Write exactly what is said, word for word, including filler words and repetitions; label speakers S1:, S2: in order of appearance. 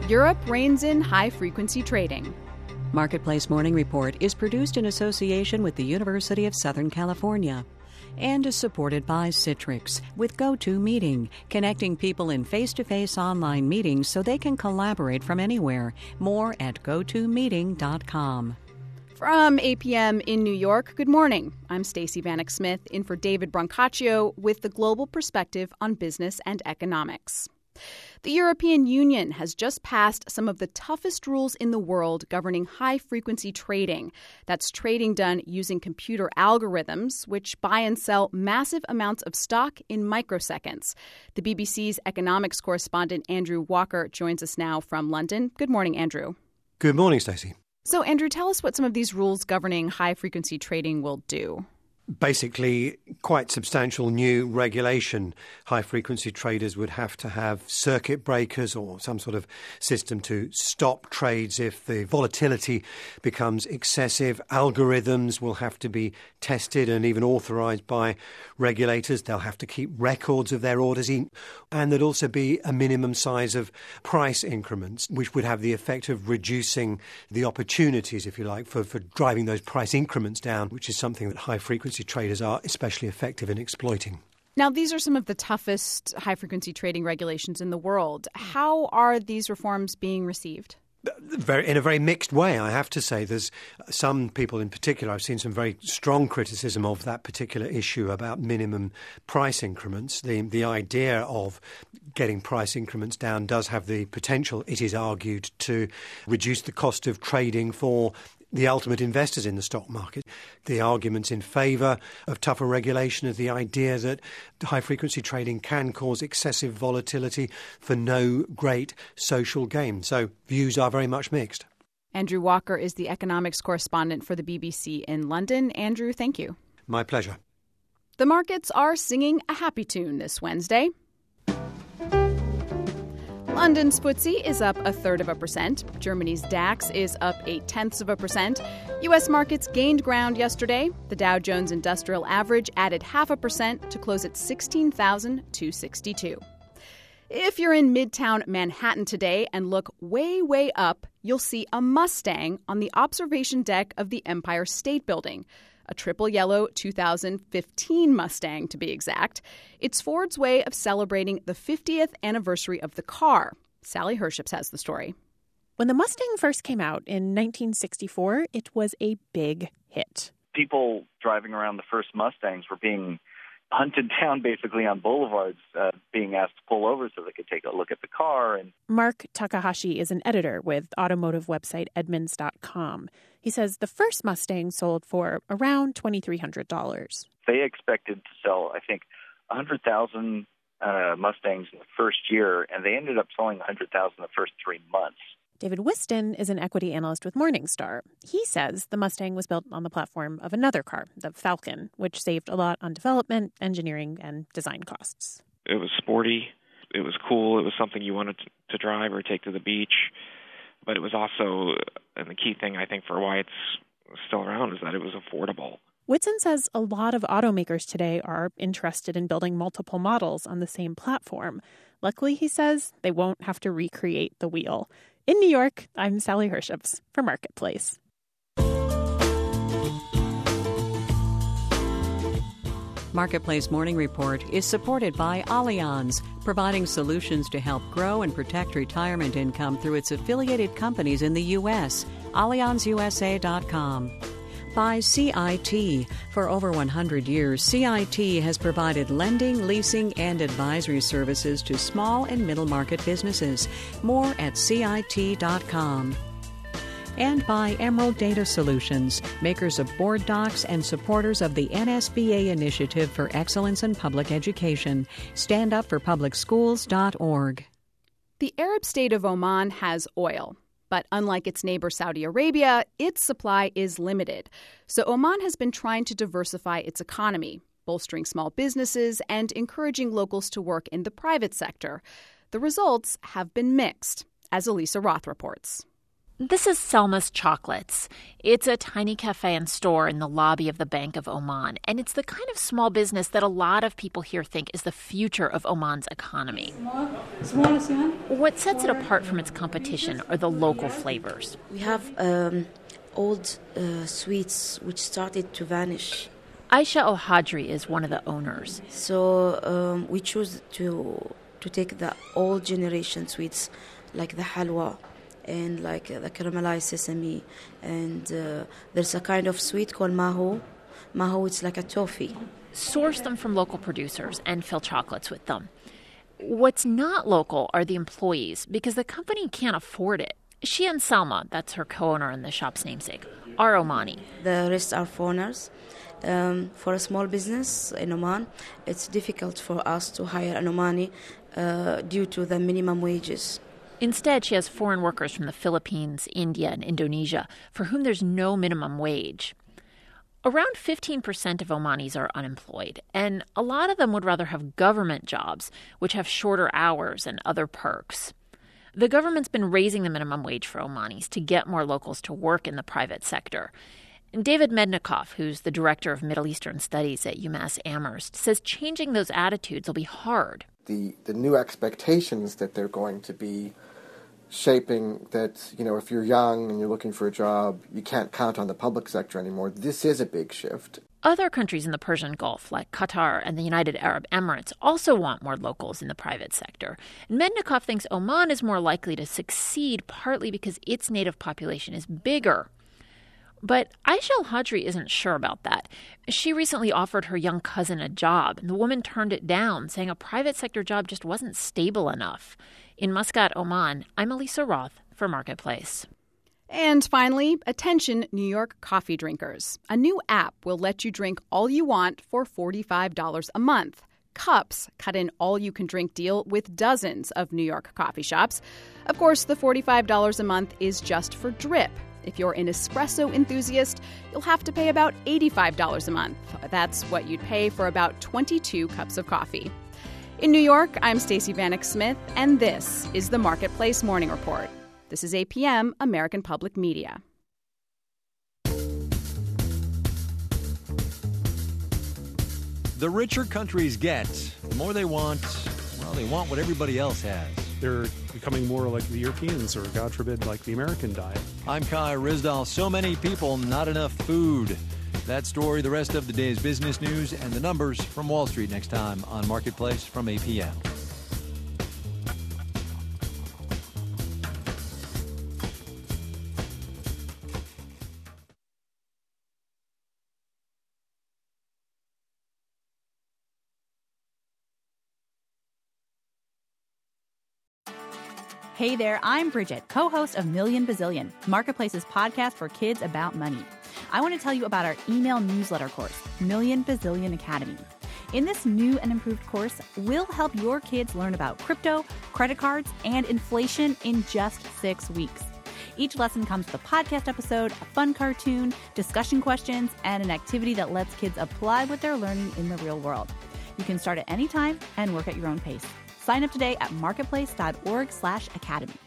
S1: Europe reins in high-frequency trading.
S2: Marketplace Morning Report is produced in association with the University of Southern California and is supported by Citrix with GoToMeeting, connecting people in face-to-face online meetings so they can collaborate from anywhere. More at go to meeting dot com.
S1: From eight p.m. in New York, good morning. I'm Stacey Vanek Smith in for David Brancaccio with the global perspective on business and economics. The European Union has just passed some of the toughest rules in the world governing high-frequency trading. That's trading done using computer algorithms, which buy and sell massive amounts of stock in microseconds. The B B C's economics correspondent Andrew Walker joins us now from London. Good morning, Andrew.
S3: Good morning, Stacey.
S1: So, Andrew, tell us what some of these rules governing high-frequency trading will do.
S3: Basically, quite substantial new regulation. High-frequency traders would have to have circuit breakers or some sort of system to stop trades if the volatility becomes excessive. Algorithms will have to be tested and even authorized by regulators. They'll have to keep records of their orders, and there'd also be a minimum size of price increments, which would have the effect of reducing the opportunities, if you like, for, for driving those price increments down, which is something that high-frequency traders are especially effective in exploiting.
S1: Now, these are some of the toughest high-frequency trading regulations in the world. How are these reforms being received?
S3: Very, in a very mixed way, I have to say. There's some people in particular, I've seen some very strong criticism of that particular issue about minimum price increments. The, the idea of getting price increments down does have the potential, it is argued, to reduce the cost of trading for the ultimate investors in the stock market. The arguments in favour of tougher regulation are the idea that high-frequency trading can cause excessive volatility for no great social gain. So views are very much mixed.
S1: Andrew Walker is the economics correspondent for the B B C in London. Andrew, thank you.
S3: My pleasure.
S1: The markets are singing a happy tune this Wednesday. London's F T S E is up a third of a percent. Germany's DAX is up eight tenths of a percent. U S markets gained ground yesterday. The Dow Jones Industrial Average added half a percent to close at sixteen thousand two hundred sixty-two. If you're in Midtown Manhattan today and look way, way up, you'll see a Mustang on the observation deck of the Empire State Building. A triple yellow two thousand fifteen Mustang, to be exact. It's Ford's way of celebrating the fiftieth anniversary of the car. Sally Herships has the story.
S4: When the Mustang first came out in nineteen sixty-four, it was a big hit.
S5: People driving around the first Mustangs were being hunted down basically on boulevards, uh, being asked to pull over so they could take a look at the car. And
S4: Mark Takahashi is an editor with automotive website Edmunds dot com. He says the first Mustang sold for around two thousand three hundred dollars.
S5: They expected to sell, I think, one hundred thousand uh, Mustangs in the first year, and they ended up selling one hundred thousand the first three months.
S4: David Whiston is an equity analyst with Morningstar. He says the Mustang was built on the platform of another car, the Falcon, which saved a lot on development, engineering, and design costs.
S6: It was sporty. It was cool. It was something you wanted to drive or take to the beach. But it was also, and the key thing I think for why it's still around is that it was affordable.
S4: Whitson says a lot of automakers today are interested in building multiple models on the same platform. Luckily, he says, they won't have to recreate the wheel. In New York, I'm Sally Herships for Marketplace.
S2: Marketplace Morning Report is supported by Allianz, providing solutions to help grow and protect retirement income through its affiliated companies in the U S Allianz U S A dot com. By C I T. For over one hundred years, C I T has provided lending, leasing, and advisory services to small and middle market businesses. More at C I T dot com. And by Emerald Data Solutions, makers of board docs and supporters of the N S B A Initiative for Excellence in Public Education. stand up for public schools dot org.
S1: The Arab state of Oman has oil. But unlike its neighbor Saudi Arabia, its supply is limited. So Oman has been trying to diversify its economy, bolstering small businesses and encouraging locals to work in the private sector. The results have been mixed, as Elisa Roth reports.
S7: This is Selma's Chocolates. It's a tiny cafe and store in the lobby of the Bank of Oman, and it's the kind of small business that a lot of people here think is the future of Oman's economy. What sets it apart from its competition are the local flavors.
S8: We have um, old uh, sweets which started to vanish.
S7: Aisha Al-Hadri is one of the owners.
S8: So um, we choose to to take the old generation sweets like the halwa and like the caramelized sesame, and uh, there's a kind of sweet called maho. Maho, it's like a toffee.
S7: Source them from local producers and fill chocolates with them. What's not local are the employees, because the company can't afford it. She and Salma, that's her co-owner and the shop's namesake, are Omani.
S8: The rest are foreigners. Um, for a small business in Oman, it's difficult for us to hire an Omani uh, due to the minimum wages.
S7: Instead, she has foreign workers from the Philippines, India, and Indonesia, for whom there's no minimum wage. Around fifteen percent of Omanis are unemployed, and a lot of them would rather have government jobs, which have shorter hours and other perks. The government's been raising the minimum wage for Omanis to get more locals to work in the private sector. And David Mednikov, who's the director of Middle Eastern Studies at UMass Amherst, says changing those attitudes will be hard.
S9: The, the new expectations that they're going to be shaping, that, you know, if you're young and you're looking for a job, you can't count on the public sector anymore. This is a big shift.
S7: Other countries in the Persian Gulf, like Qatar and the United Arab Emirates, also want more locals in the private sector. And Mednikov thinks Oman is more likely to succeed partly because its native population is bigger. But Aisha Al-Hadri isn't sure about that. She recently offered her young cousin a job, and the woman turned it down, saying a private sector job just wasn't stable enough. In Muscat, Oman, I'm Elisa Roth for Marketplace.
S1: And finally, attention New York coffee drinkers. A new app will let you drink all you want for forty-five dollars a month. Cups cut an all-you-can-drink deal with dozens of New York coffee shops. Of course, the forty-five dollars a month is just for drip. If you're an espresso enthusiast, you'll have to pay about eighty-five dollars a month. That's what you'd pay for about twenty-two cups of coffee. In New York, I'm Stacey Vanek Smith, and this is the Marketplace Morning Report. This is A P M, American Public Media.
S10: The richer countries get, the more they want, well, they want what everybody else has.
S11: They're becoming more like the Europeans, or God forbid, like the American diet.
S10: I'm Kai Rizdal. So many people, not enough food. That story, the rest of the day's business news, and the numbers from Wall Street next time on Marketplace from A P M.
S12: Hey there, I'm Bridget, co-host of Million Bazillion, Marketplace's podcast for kids about money. I want to tell you about our email newsletter course, Million Bazillion Academy. In this new and improved course, we'll help your kids learn about crypto, credit cards, and inflation in just six weeks. Each lesson comes with a podcast episode, a fun cartoon, discussion questions, and an activity that lets kids apply what they're learning in the real world. You can start at any time and work at your own pace. Sign up today at marketplace.org slash academy.